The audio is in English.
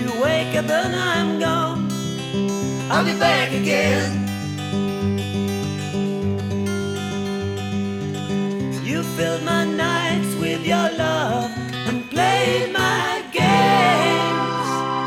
you wake up and I'm gone, I'll be back again. You filled my